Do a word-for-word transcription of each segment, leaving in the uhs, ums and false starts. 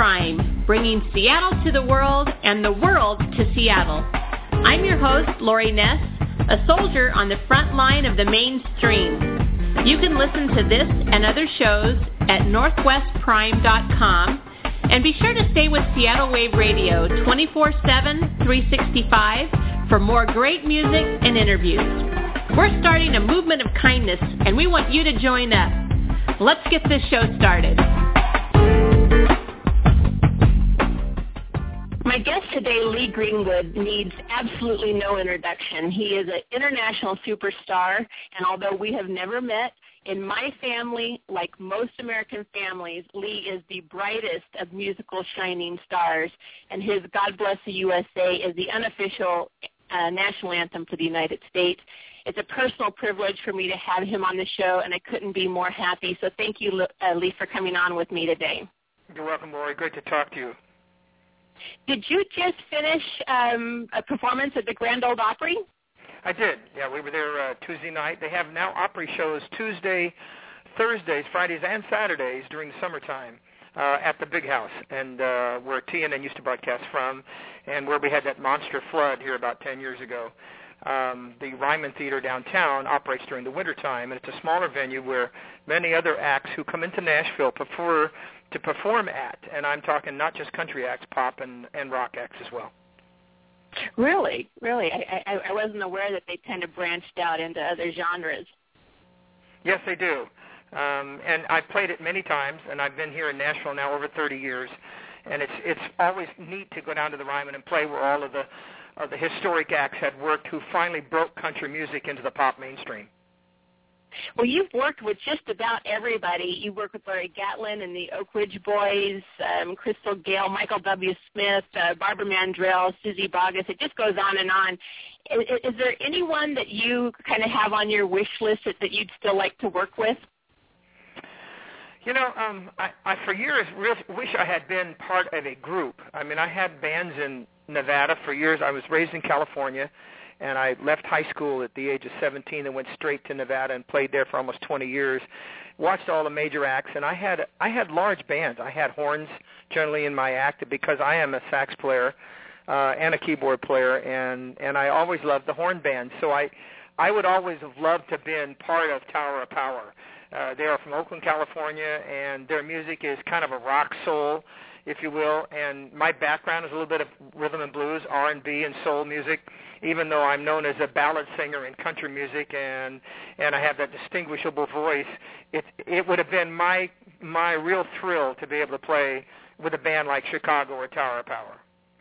Prime, bringing Seattle to the world and the world to Seattle. I'm your host, Lori Ness, a soldier on the front line of the mainstream. You can listen to this and other shows at northwest prime dot com, and be sure to stay with Seattle Wave Radio twenty-four seven, three sixty-five for more great music and interviews. We're starting a movement of kindness, and we want you to join up. Let's get this show started. My guest today, Lee Greenwood, needs absolutely no introduction. He is an international superstar, and although we have never met, in my family, like most American families, Lee is the brightest of musical shining stars, and his God Bless the U S A is the unofficial uh, national anthem for the United States. It's a personal privilege for me to have him on the show, and I couldn't be more happy. So thank you, uh, Lee, for coming on with me today. You're welcome, Lori. Great to talk to you. Did you just finish um, a performance at the Grand Ole Opry? I did. Yeah, we were there uh, Tuesday night. They have now Opry shows Tuesday, Thursdays, Fridays, and Saturdays during the summertime uh, at the Big House, and uh, where T N N used to broadcast from, and where we had that monster flood here about ten years ago. Um, the Ryman Theater downtown operates during the wintertime, and it's a smaller venue where many other acts who come into Nashville prefer to perform at, and I'm talking not just country acts, pop and, and rock acts as well. Really? Really? I, I, I wasn't aware that they kind of branched out into other genres. Yes, they do. Um, and I've played it many times, and I've been here in Nashville now over thirty years, and it's it's always neat to go down to the Ryman and play where all of the Uh, the historic acts had worked who finally broke country music into the pop mainstream. Well, you've worked with just about everybody. You worked with Larry Gatlin and the Oak Ridge Boys, um, Crystal Gayle, Michael W. Smith, uh, Barbara Mandrell, Susie Boggess. It just goes on and on. Is, is there anyone that you kind of have on your wish list that, that you'd still like to work with? You know, um, I, I for years really wish I had been part of a group. I mean, I had bands in Nevada for years. I was raised in California, and I left high school at the age of seventeen and went straight to Nevada and played there for almost twenty years. Watched all the major acts, and I had I had large bands. I had horns generally in my act because I am a sax player uh, and a keyboard player, and and I always loved the horn band. So I I would always have loved to have been part of Tower of Power. Uh, they are from Oakland, California, and their music is kind of a rock soul, if you will, and my background is a little bit of rhythm and blues, R and B, and soul music, even though I'm known as a ballad singer in country music, and and I have that distinguishable voice. It it would have been my my real thrill to be able to play with a band like Chicago or Tower of Power.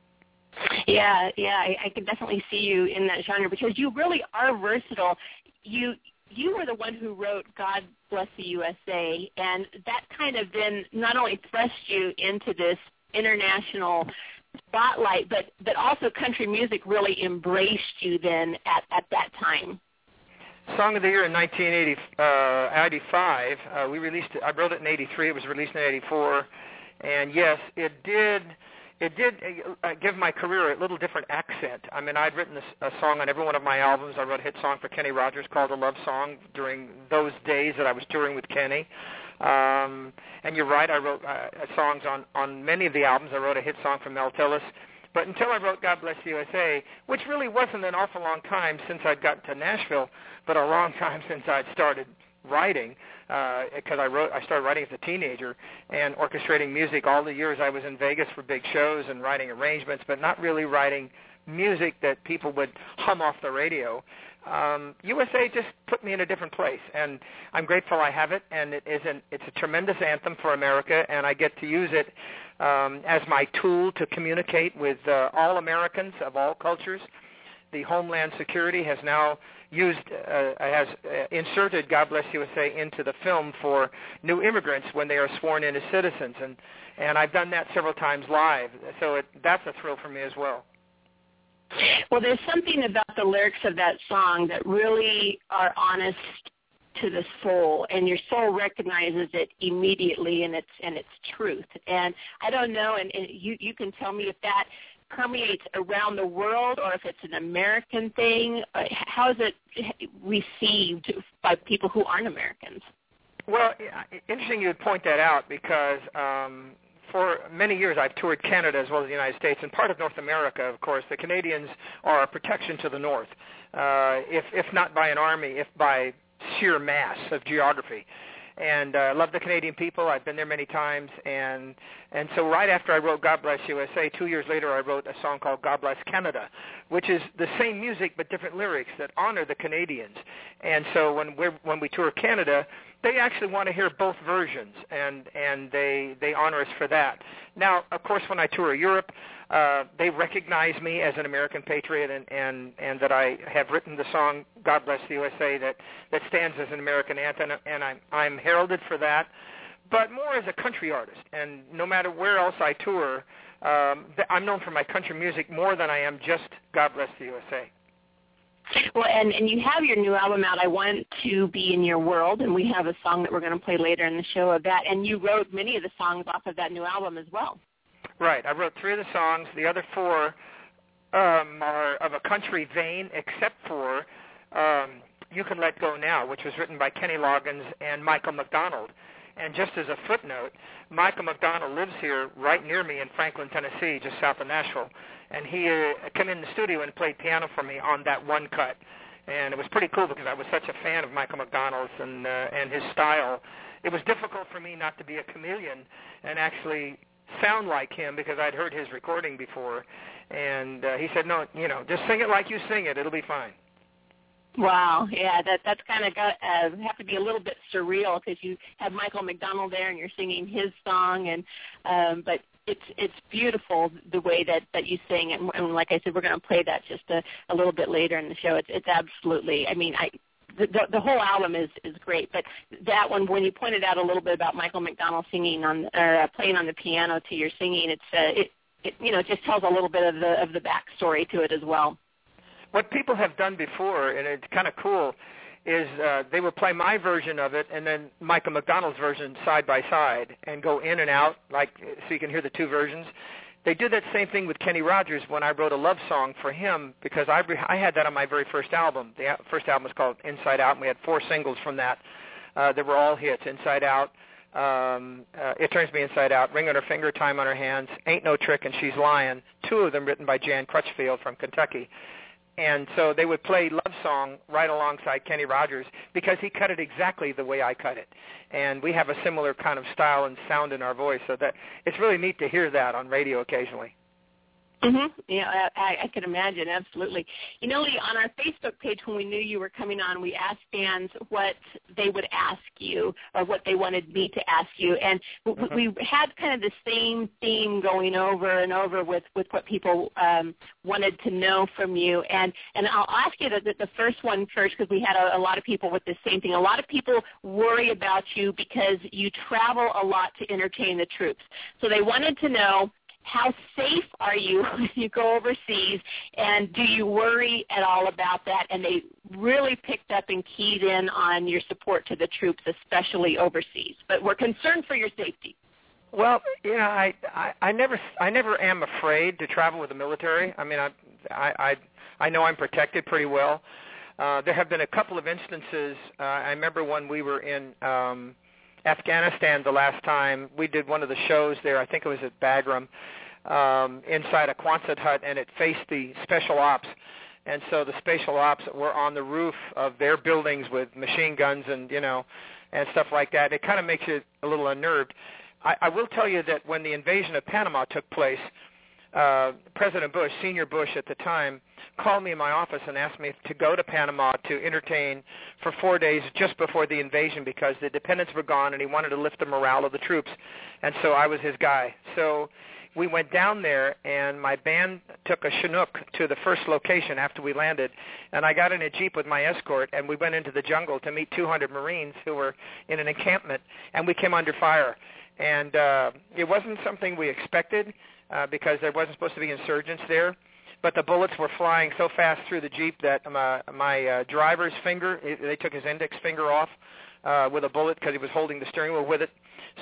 Yeah, yeah, I, I can definitely see you in that genre because you really are versatile. You you were the one who wrote God Bless the U S A, and that kind of then not only thrust you into this international spotlight, but, but also country music really embraced you then at, at that time. Song of the Year in nineteen eighty-five, uh, we released it, I wrote it in eighty-three, it was released in eighty-four, and yes, it did... It did uh, give my career a little different accent. I mean, I'd written a, a song on every one of my albums. I wrote a hit song for Kenny Rogers called A Love Song during those days that I was touring with Kenny. Um, and you're right, I wrote uh, songs on, on many of the albums. I wrote a hit song for Mel Tillis. But until I wrote God Bless the U S A, which really wasn't an awful long time since I'd gotten to Nashville, but a long time since I'd started writing, because uh, I wrote, I started writing as a teenager and orchestrating music all the years I was in Vegas for big shows and writing arrangements, but not really writing music that people would hum off the radio. Um, U S A just put me in a different place, and I'm grateful I have it, and it is an, it's a tremendous anthem for America, and I get to use it um, as my tool to communicate with uh, all Americans of all cultures. The Homeland Security has now used, uh, has uh, inserted God Bless U S A into the film for new immigrants when they are sworn in as citizens, and, and I've done that several times live, so it, that's a thrill for me as well. Well, there's something about the lyrics of that song that really are honest to the soul, and your soul recognizes it immediately in its in its truth. And I don't know, and, and you you can tell me if that permeates around the world or if it's an American thing. How is it received by people who aren't Americans? Well, interesting you would point that out because um, for many years I've toured Canada as well as the United States, and part of North America, of course. The Canadians are a protection to the North, uh, if if not by an army, if by sheer mass of geography. And I uh, love the Canadian people. I've been there many times. And and so right after I wrote God Bless U S A, two years later I wrote a song called God Bless Canada, which is the same music but different lyrics that honor the Canadians. And so when we when we tour Canada, they actually want to hear both versions, and, and they, they honor us for that. Now, of course, when I tour Europe, uh, they recognize me as an American patriot, and, and, and that I have written the song God Bless the U S A that, that stands as an American anthem, and I'm, I'm heralded for that, but more as a country artist. And no matter where else I tour, um, I'm known for my country music more than I am just God Bless the U S A. Well, and, and you have your new album out, I Want to Be in Your World, and we have a song that we're going to play later in the show of that, and you wrote many of the songs off of that new album as well. Right. I wrote three of the songs. The other four um, are of a country vein, except for um, You Can Let Go Now, which was written by Kenny Loggins and Michael McDonald. And just as a footnote, Michael McDonald lives here right near me in Franklin, Tennessee, just south of Nashville. And he uh, came in the studio and played piano for me on that one cut. And it was pretty cool because I was such a fan of Michael McDonald's and, uh, and his style. It was difficult for me not to be a chameleon and actually sound like him because I'd heard his recording before. And uh, he said, no, you know, just sing it like you sing it. It'll be fine. Wow, yeah, that that's kind of got uh, have to be a little bit surreal because you have Michael McDonald there and you're singing his song, and um, but it's it's beautiful the way that, that you sing, and, and like I said, we're going to play that just a, a little bit later in the show. It's it's absolutely, I mean, I the, the the whole album is is great, but that one, when you pointed out a little bit about Michael McDonald singing on or uh, playing on the piano to your singing, it's uh, it it you know just tells a little bit of the of the backstory to it as well. What people have done before, and it's kind of cool, is uh, they would play my version of it and then Michael McDonald's version side by side and go in and out, like so you can hear the two versions. They did that same thing with Kenny Rogers when I wrote a love song for him because I, I had that on my very first album. The first album was called Inside Out, and we had four singles from that. Uh, they were all hits, Inside Out, um, uh, It Turns Me Inside Out, Ring on Her Finger, Time on Her Hands, Ain't No Trick, and She's Lying, two of them written by Jan Crutchfield from Kentucky. And so they would play Love Song right alongside Kenny Rogers because he cut it exactly the way I cut it. And we have a similar kind of style and sound in our voice, so that it's really neat to hear that on radio occasionally. Mm-hmm. Yeah, I, I can imagine, absolutely. You know, Lee, on our Facebook page when we knew you were coming on, we asked fans what they would ask you or what they wanted me to ask you. And mm-hmm. we, we had kind of the same theme going over and over with, with what people um, wanted to know from you. And, and I'll ask you the, the first one first because we had a, a lot of people with the same thing. A lot of people worry about you because you travel a lot to entertain the troops. So they wanted to know, how safe are you when you go overseas, and do you worry at all about that? And they really picked up and keyed in on your support to the troops, especially overseas. But we're concerned for your safety. Well, you know, I, I, I never I never am afraid to travel with the military. I mean, I I I, I know I'm protected pretty well. Uh, there have been a couple of instances. Uh, I remember when we were in um, Afghanistan the last time. We did one of the shows there. I think it was at Bagram, um, inside a Quonset hut, and it faced the special ops. And so the special ops were on the roof of their buildings with machine guns and, you know, and stuff like that. It kind of makes you a little unnerved. I, I will tell you that when the invasion of Panama took place, uh, President Bush, Senior Bush at the time, called me in my office and asked me to go to Panama to entertain for four days just before the invasion because the dependents were gone and he wanted to lift the morale of the troops. And so I was his guy. So we went down there, and my band took a Chinook to the first location after we landed, and I got in a Jeep with my escort, and we went into the jungle to meet two hundred Marines who were in an encampment, and we came under fire. And uh, it wasn't something we expected uh, because there wasn't supposed to be insurgents there, but the bullets were flying so fast through the Jeep that my, my uh, driver's finger, they took his index finger off uh, with a bullet because he was holding the steering wheel with it.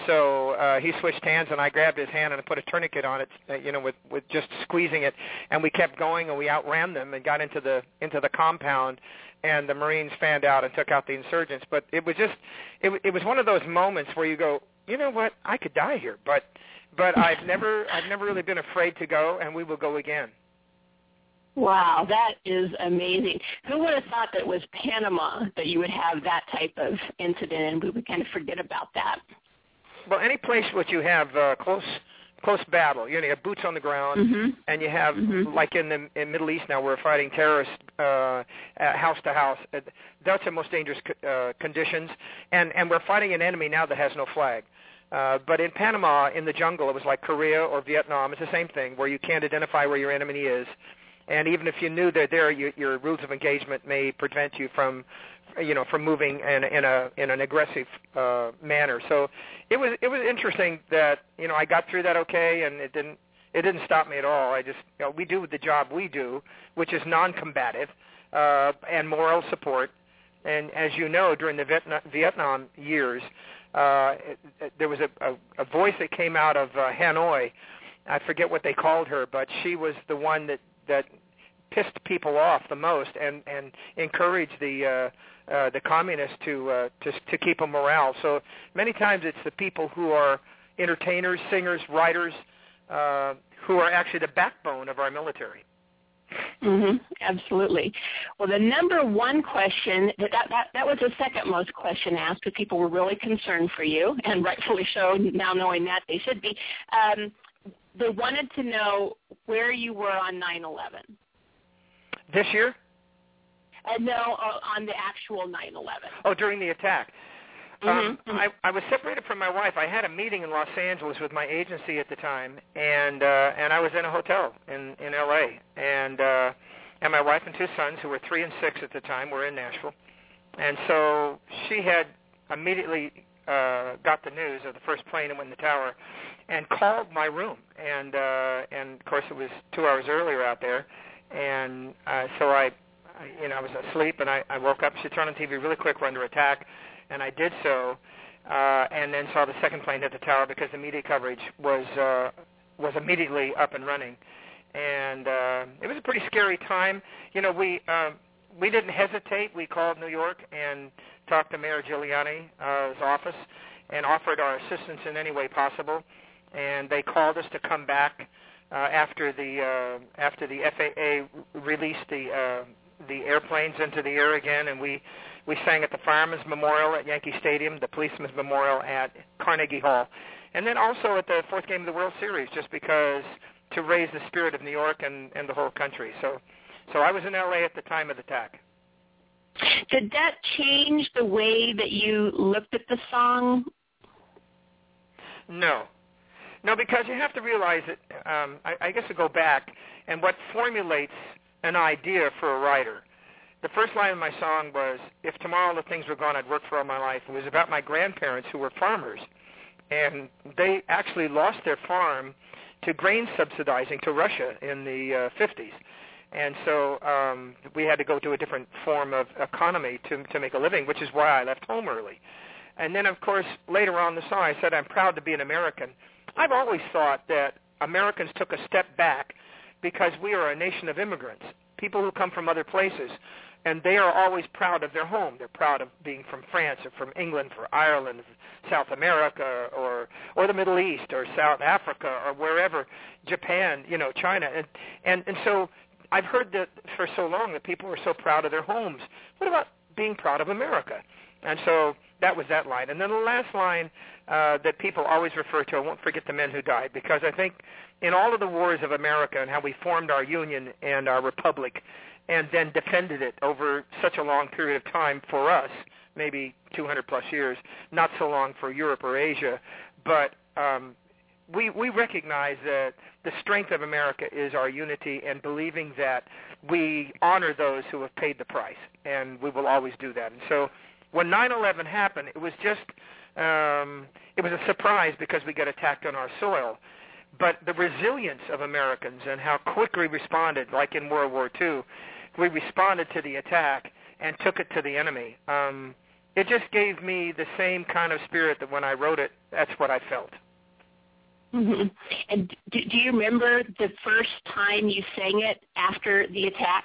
So uh, he switched hands, and I grabbed his hand and I put a tourniquet on it, uh, you know, with, with just squeezing it. And we kept going, and we outran them and got into the into the compound. And the Marines fanned out and took out the insurgents. But it was just, it, it was one of those moments where you go, you know what, I could die here, but but I've never I've never really been afraid to go, and we will go again. Wow, that is amazing. Who would have thought that it was Panama that you would have that type of incident, and we would kind of forget about that? Well, any place which you have uh, close close battle, you know, you have boots on the ground, mm-hmm. and you have, mm-hmm. like in the in Middle East now, we're fighting terrorists uh, house to house. That's the most dangerous uh, conditions, and, and we're fighting an enemy now that has no flag. Uh, but in Panama, in the jungle, it was like Korea or Vietnam. It's the same thing, where you can't identify where your enemy is. And even if you knew they're there, you, your rules of engagement may prevent you from, you know, from moving in, in a in an aggressive uh, manner. So it was it was interesting that you know I got through that okay, and it didn't it didn't stop me at all. I just you know we do the job we do, which is non-combative uh, and moral support. And as you know, during the Vietnam, Vietnam years, uh, it, it, there was a, a, a voice that came out of uh, Hanoi. I forget what they called her, but she was the one that. that pissed people off the most and, and encouraged the uh, uh, the communists to, uh, to to keep a morale. So many times it's the people who are entertainers, singers, writers, uh, who are actually the backbone of our military. Mm-hmm. Absolutely. Well, the number one question, that, that that was the second most question asked, because people were really concerned for you, and rightfully so, now knowing that they should be. Um, they wanted to know where you were on nine eleven. This year? Uh, no, uh, on the actual nine eleven. Oh, during the attack. Mm-hmm. Um, I, I was separated from my wife. I had a meeting in Los Angeles with my agency at the time, and uh, and I was in a hotel in, in L A And uh, and my wife and two sons, who were three and six at the time, were in Nashville. And so she had immediately uh, got the news of the first plane that went in the tower, and called my room. And uh, and of course it was two hours earlier out there. And uh, so I, I, you know, I was asleep, and I, I woke up. She turned on T V really quick. We're under attack, and I did so, uh, and then saw the second plane hit the tower because the media coverage was uh, was immediately up and running, and uh, it was a pretty scary time. You know, we um, we didn't hesitate. We called New York and talked to Mayor Giuliani's uh, office and offered our assistance in any way possible, and they called us to come back. Uh, after the uh, after the F A A released the uh, the airplanes into the air again, and we, we sang at the Fireman's Memorial at Yankee Stadium, the Policeman's Memorial at Carnegie Hall, and then also at the fourth game of the World Series, just because to raise the spirit of New York and, and the whole country. So, so I was in L A at the time of the attack. Did that change the way that you looked at the song? No. No, because you have to realize that, um, I, I guess to go back, and what formulates an idea for a writer. The first line of my song was, if tomorrow the things were gone, I'd work for all my life. It was about my grandparents who were farmers, and they actually lost their farm to grain subsidizing to Russia in the uh, fifties. And so um, we had to go to a different form of economy to, to make a living, which is why I left home early. And then, of course, later on in the song, I said, I'm proud to be an American. I've always thought that Americans took a step back because we are a nation of immigrants, people who come from other places, and they are always proud of their home. They're proud of being from France or from England, or Ireland, South America, or or the Middle East, or South Africa, or wherever, Japan, you know, China. And, and, and so I've heard that for so long that people are so proud of their homes. What about being proud of America? And so that was that line. And then the last line uh, that people always refer to, I won't forget the men who died, because I think in all of the wars of America and how we formed our union and our republic and then defended it over such a long period of time for us, maybe two hundred plus years, not so long for Europe or Asia, but um, we, we recognize that the strength of America is our unity and believing that we honor those who have paid the price, and we will always do that. And so when nine eleven happened, it was just, um, it was a surprise because we got attacked on our soil. But the resilience of Americans and how quickly we responded, like in World War Two, we responded to the attack and took it to the enemy. Um, it just gave me the same kind of spirit that when I wrote it, that's what I felt. Mm-hmm. And do, do you remember the first time you sang it after the attack?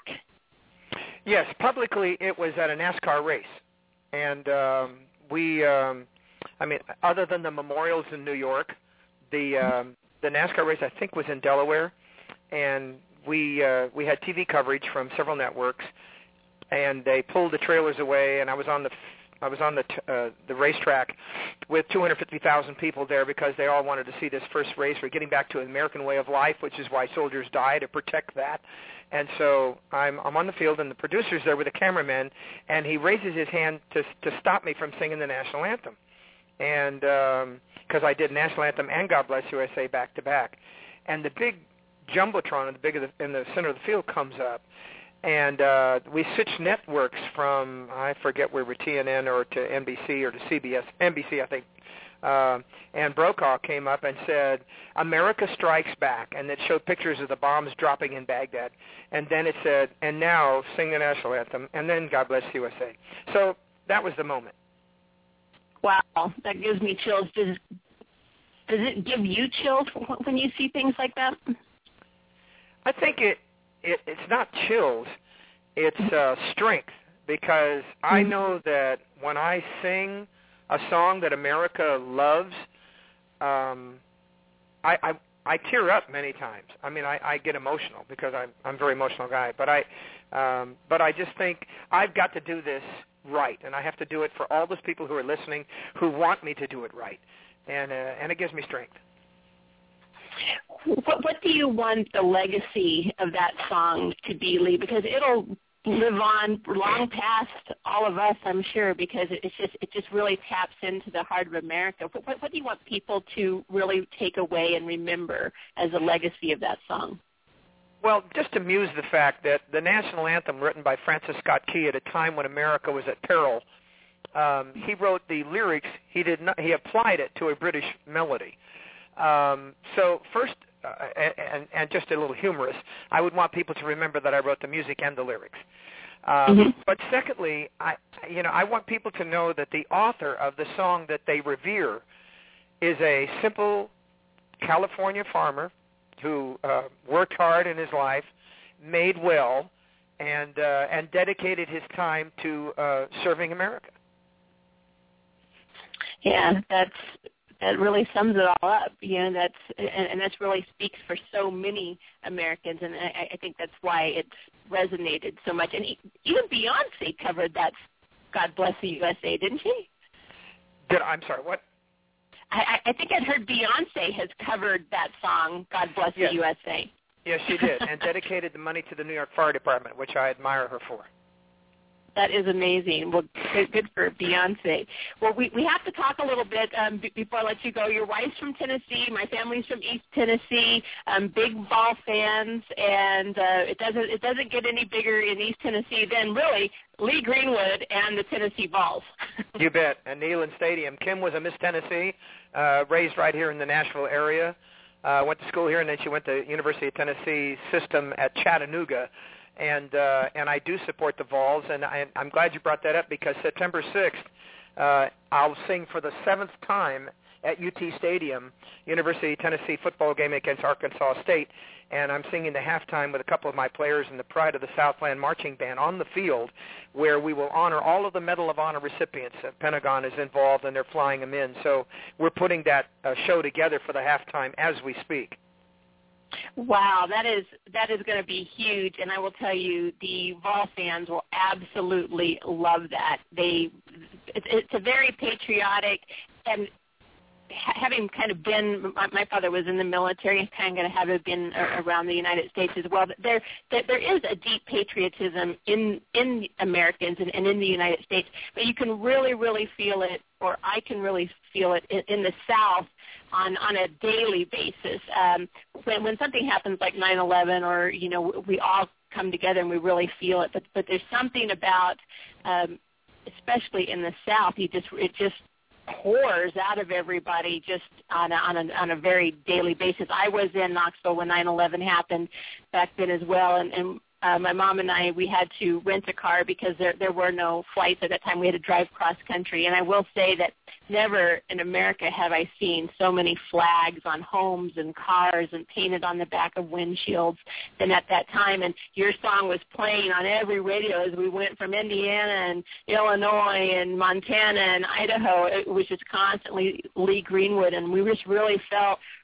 Yes, publicly it was at a NASCAR race. And um, we, um, I mean, other than the memorials in New York, the um, the NASCAR race, I think, was in Delaware, and we uh, we had T V coverage from several networks, and they pulled the trailers away, and I was on the I was on the t- uh, the racetrack with two hundred fifty thousand people there because they all wanted to see this first race. We're getting back to an American way of life, which is why soldiers die, to protect that. And so I'm I'm on the field, and the producer's there with a cameraman, and he raises his hand to to stop me from singing the national anthem, and because um, I did national anthem and God Bless U S A back to back, and the big jumbotron in the big of the, in the center of the field comes up. And uh, we switched networks from, I forget where, we're T N N or to N B C or to C B S, N B C, I think. Uh, and Brokaw came up and said, America Strikes Back, and it showed pictures of the bombs dropping in Baghdad. And then it said, and now sing the national anthem, and then God Bless U S A. So that was the moment. Wow, that gives me chills. Does, does it give you chills when you see things like that? I think it, it it's not chills, it's uh, strength, because I know that when I sing a song that America loves, um, I, I I tear up many times. I mean, I, I get emotional because I'm I'm a very emotional guy. But I um, but I just think I've got to do this right, and I have to do it for all those people who are listening who want me to do it right, and uh, and it gives me strength. What, what do you want the legacy of that song to be, Lee? Because it'll live on long past all of us, I'm sure, because it's just it just really taps into the heart of America. What, what, what do you want people to really take away and remember as a legacy of that song? Well, just to muse the fact that the national anthem, written by Francis Scott Key at a time when America was at peril, um, he wrote the lyrics. He did not. He applied it to a British melody. Um, so first, uh, and, and just a little humorous, I would want people to remember that I wrote the music and the lyrics. Um, mm-hmm. But secondly, I, you know, I want people to know that the author of the song that they revere is a simple California farmer who uh, worked hard in his life, made well, and uh, and dedicated his time to uh, serving America. Yeah, that's. That really sums it all up, you know. That's and, and that's really speaks for so many Americans, and I, I think that's why it's resonated so much. And even Beyonce covered that "God Bless the U S A," didn't she? Did I'm sorry, what? I, I think I'd heard Beyonce has covered that song "God Bless yes. the U S A." Yes, she did, and dedicated the money to the New York Fire Department, which I admire her for. That is amazing. Well, good, good for Beyonce. Well, we, we have to talk a little bit um, b- before I let you go. Your wife's from Tennessee. My family's from East Tennessee. Um, big Vol fans, and uh, it doesn't it doesn't get any bigger in East Tennessee than really Lee Greenwood and the Tennessee Vols. You bet. And Neyland Stadium. Kim was a Miss Tennessee, uh, raised right here in the Nashville area. Uh, went to school here, and then she went to University of Tennessee system at Chattanooga. And uh, and I do support the Vols, and I, I'm glad you brought that up because September sixth, uh, I'll sing for the seventh time at U T Stadium, University of Tennessee football game against Arkansas State, and I'm singing the halftime with a couple of my players in the Pride of the Southland Marching Band on the field, where we will honor all of the Medal of Honor recipients. The Pentagon is involved, and they're flying them in. So we're putting that uh, show together for the halftime as we speak. Wow, that is that is going to be huge, and I will tell you, the Vol fans will absolutely love that. They, it's, it's a very patriotic, and having kind of been, my, my father was in the military, kind of having been around the United States as well. There, there, there is a deep patriotism in in Americans and, and in the United States, but you can really, really feel it, or I can really feel it in, in the South. On, on a daily basis. Um, when when something happens like nine eleven, or you know, we all come together and we really feel it. But but there's something about, um, especially in the South, you just it just pours out of everybody just on a, on a on a very daily basis. I was in Knoxville when nine eleven happened back then as well, and. and Uh, my mom and I, we had to rent a car because there there were no flights at that time. We had to drive cross country. And I will say that never in America have I seen so many flags on homes and cars and painted on the back of windshields than at that time. And your song was playing on every radio as we went from Indiana and Illinois and Montana and Idaho. It was just constantly Lee Greenwood. And we just really felt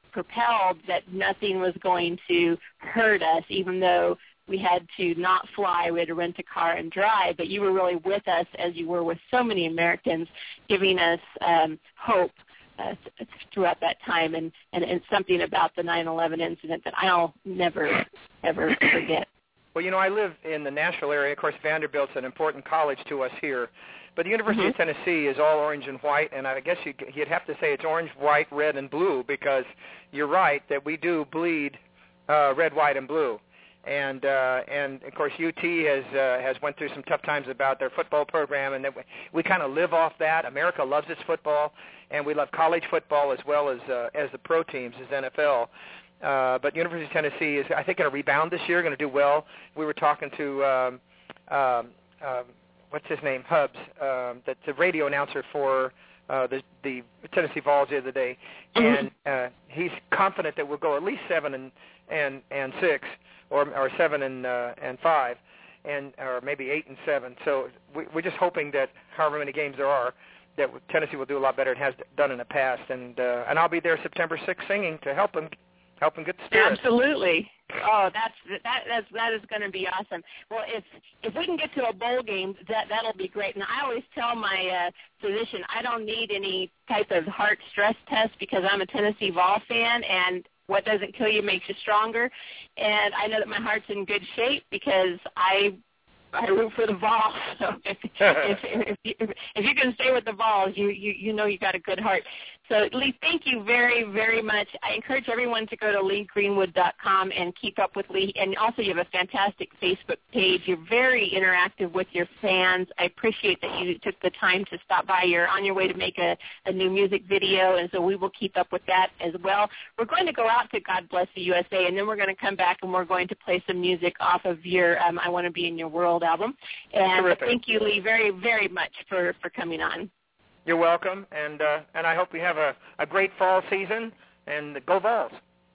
propelled that nothing was going to hurt us, even though we had to not fly. We had to rent a car and drive. But you were really with us, as you were with so many Americans, giving us um, hope uh, throughout that time, and, and, and something about the nine eleven incident that I'll never, ever forget. Well, you know, I live in the Nashville area. Of course, Vanderbilt's an important college to us here. But the University mm-hmm. of Tennessee is all orange and white, and I guess you'd, you'd have to say it's orange, white, red, and blue, because you're right that we do bleed uh, red, white, and blue. And uh, and of course, U T has uh, has went through some tough times about their football program, and that we, we kind of live off that. America loves its football, and we love college football as well as uh, as the pro teams, as N F L. Uh, but University of Tennessee is, I think, going to rebound this year, going to do well. We were talking to um, um, um, what's his name, Hubbs, um, that's the radio announcer for uh, the, the Tennessee Vols the other day, and uh, he's confident that we'll go at least seven and and, and six, or or seven and uh, and five, and or maybe eight and seven. So we, we're just hoping that however many games there are, that Tennessee will do a lot better than it has done in the past, and uh, and I'll be there September sixth singing to help them. Help them get the spirit. Absolutely. Oh, that's that that's that is going to be awesome. Well, if if we can get to a bowl game, that that'll be great. And I always tell my uh, physician I don't need any type of heart stress test because I'm a Tennessee Vol fan, and what doesn't kill you makes you stronger. And I know that my heart's in good shape because I. I root for the Vols. So if, if, if, if, if you can stay with the Vols, you, you, you know you got a good heart. So, Lee, thank you very, very much. I encourage everyone to go to lee greenwood dot com and keep up with Lee. And also you have a fantastic Facebook page. You're very interactive with your fans. I appreciate that you took the time to stop by. You're on your way to make a, a new music video, and so we will keep up with that as well. We're going to go out to God Bless the U S A, and then we're going to come back and we're going to play some music off of your um, I Want to Be in Your World album. And Terrific. Thank you, Lee, very, very much for, for coming on. You're welcome, and uh, and I hope we have a, a great fall season, and go Vols.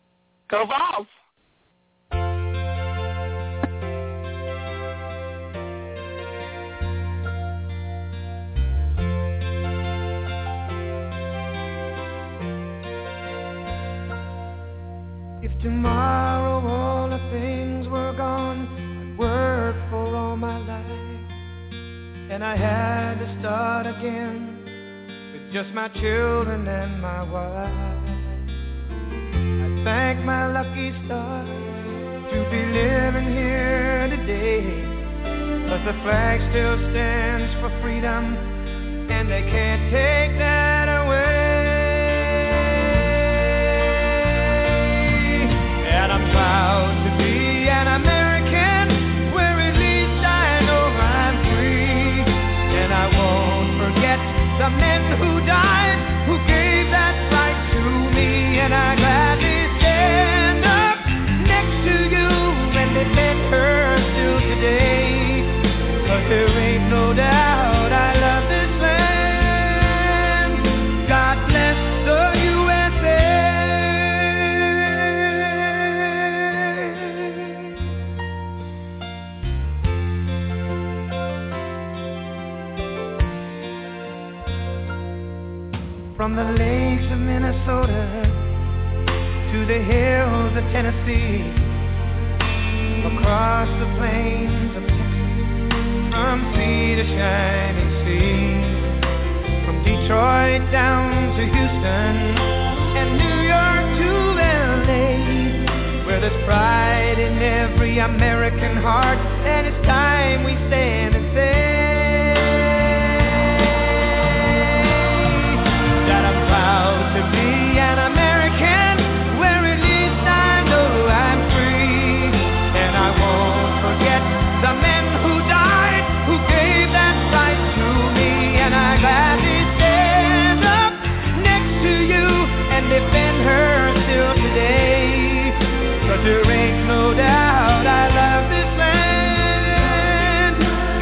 Go Vols. If tomorrow all the things were gone, I'd work for all my life, and I had to start again. Just my children and my wife. I thank my lucky stars to be living here today, 'cause the flag still stands for freedom, and they can't take that away. And I'm proud to be an American, where at least I know I'm free, and I won't forget the men who died, who gave that right to me, and I gladly stand up next to you and defend her still today, 'cause there ain't no doubt I love this land. God bless the U S From the lakes of Minnesota to the hills of Tennessee, across the plains of Texas, from sea to shining sea, from Detroit down to Houston and New York to L A, where there's pride in every American heart, and it's time we stand and say that I'm proud to be an American, where at least I know I'm free, and I won't forget the men who died, who gave that right to me, and I gladly stand up next to you and defend her still today, 'cause there ain't no doubt I love this land.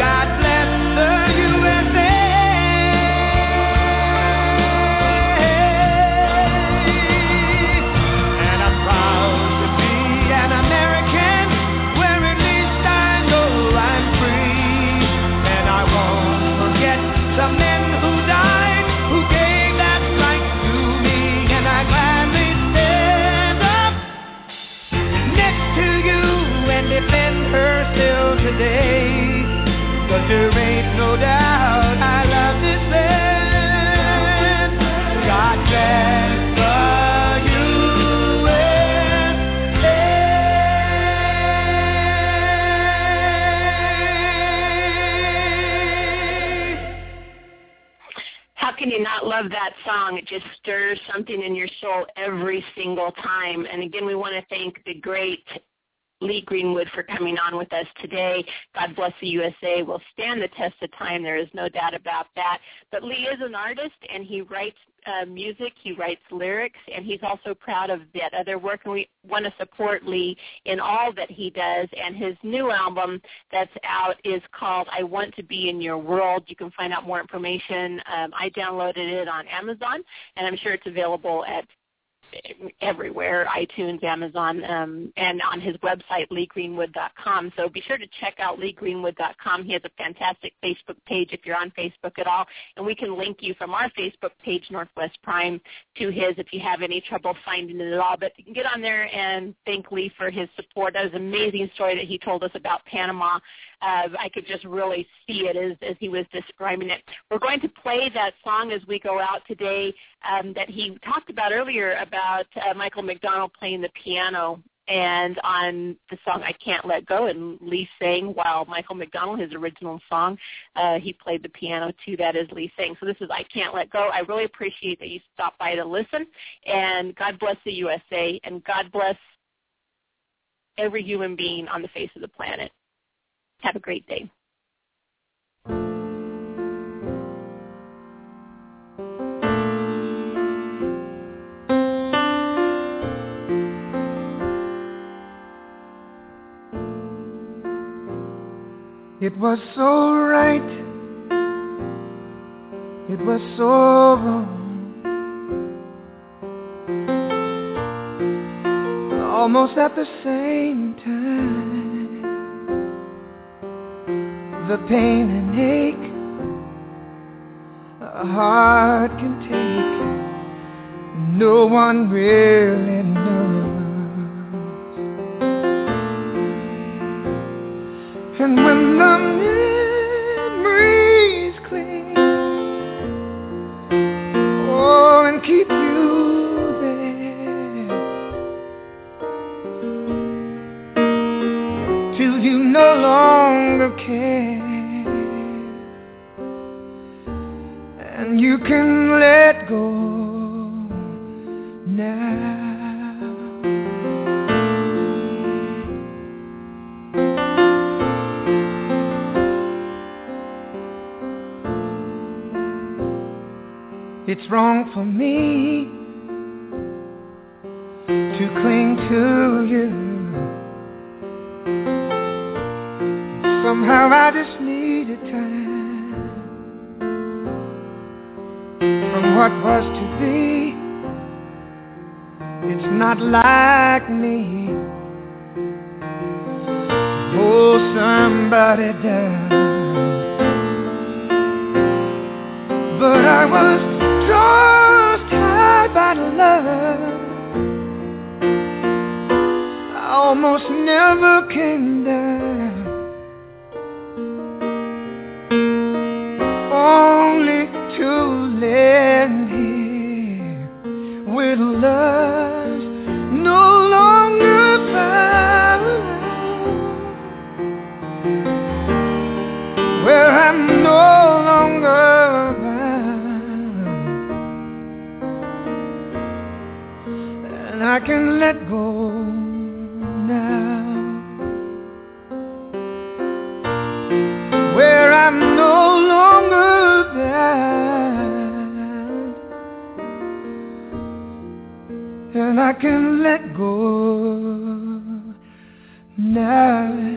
ain't no doubt I love this land. God bless the U S A. How can you not love that song? It just stirs something in your soul every single time. And again, we want to thank the great Lee Greenwood for coming on with us today. God bless the U S A will stand the test of time. There is no doubt about that. But Lee is an artist, and he writes uh, music, he writes lyrics, and he's also proud of that other work. And we want to support Lee in all that he does. And his new album that's out is called I Want to Be in Your World. You can find out more information. Um, I downloaded it on Amazon, and I'm sure it's available at everywhere, iTunes, Amazon, um, and on his website, lee greenwood dot com. So be sure to check out lee greenwood dot com. He has a fantastic Facebook page if you're on Facebook at all, and we can link you from our Facebook page, Northwest Prime, to his if you have any trouble finding it at all. But you can get on there and thank Lee for his support. That was an amazing story that he told us about Panama. Uh, I could just really see it as, as he was describing it. We're going to play that song as we go out today um, that he talked about earlier about uh, Michael McDonald playing the piano, and on the song I Can't Let Go, and Lee sang while Michael McDonald, his original song, uh, he played the piano to that as Lee sang. So this is I Can't Let Go. I really appreciate that you stopped by to listen, and God bless the U S A, and God bless every human being on the face of the planet. Have a great day. It was so right, it was so wrong, almost at the same time. The pain and ache a heart can take, no one really knows. And when the memories cling, oh, and keep you there till you no longer care, and you can let go now. It's wrong for me to cling to you. Somehow I just needed time from what was to be. It's not like me to hold somebody down, but I was just tied by the love. I almost never came down, only to land here with love no longer found, where I'm no longer I can let go now, where I'm no longer bound, and I can let go now.